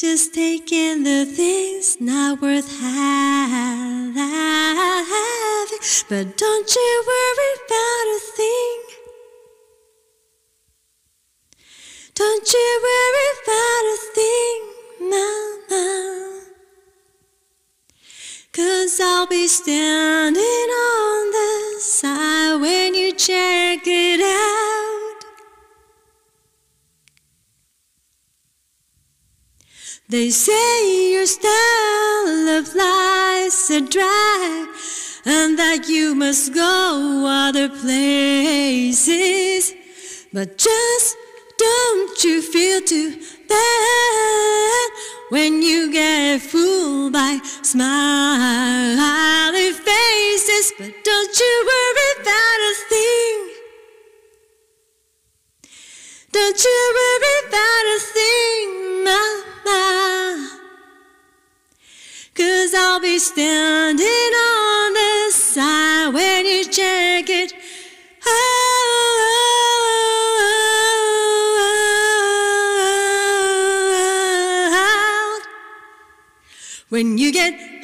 Just taking the things not worth having. But don't you worry about a thing. Don't you worry about a thing, mama. 'Cause I'll be standing on the side when you check it out. They say your style of life's a drag, and that you must go other places. But just don't you feel too bad when you get fooled by smiling faces. But don't you worry about a thing. Don't you worry about a thing, mama. 'Cause I'll be standing on the side when you check it out. When you get